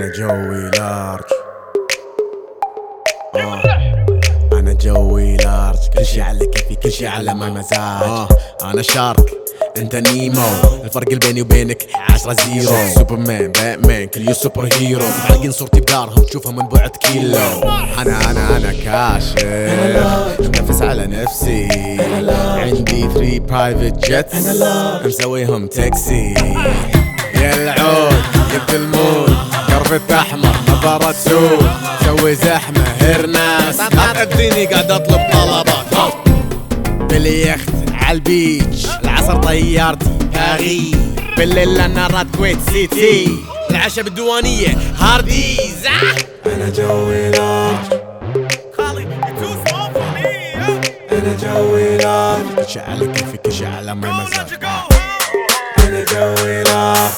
أنا جوي لارج. أنا جوي لارج، كل شي على كيفي كل شي على ما مزاج. أنا شارك انت نيمو، الفرق اللي بيني وبينك 10-0. سوبرمان باتمان كل يوم سوبر هيرو، معلقين صورتي بدارهم تشوفها من بعد كيلو. انا كاشف نفس على نفسي، عندي 3 برايفت جيتس مسويهم تاكسي. يا العود جبت المود، كرفت احمر نظارة سود، سوي زحمة هرناس اديني قاعد اطلب طلبات. باليخت عالبيتش العصر طيارتي باريس، بالليل انا راد كويت سيتي، العشاء بالديوانية هارديز. انا جوي لارج، انا جوي لارج، كل شي على كيفي كل شي على ما مزاج. انا جوي لارج،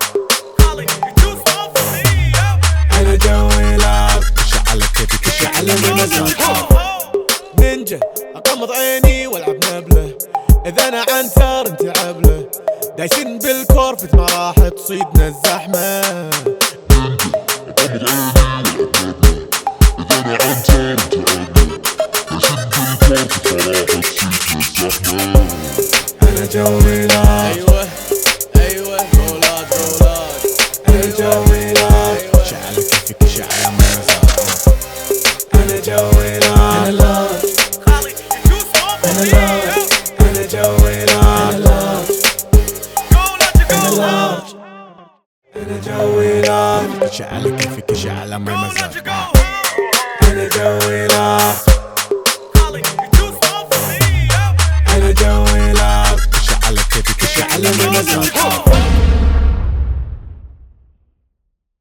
انا جوي لارج، كل شي على كيفي كل شي على ما مزاج. نينجا اغمض عيني والعب نبله، اذا انا عنتر انت عبله، دايسين بالكورفت ما راح تصيدنا الزحمه.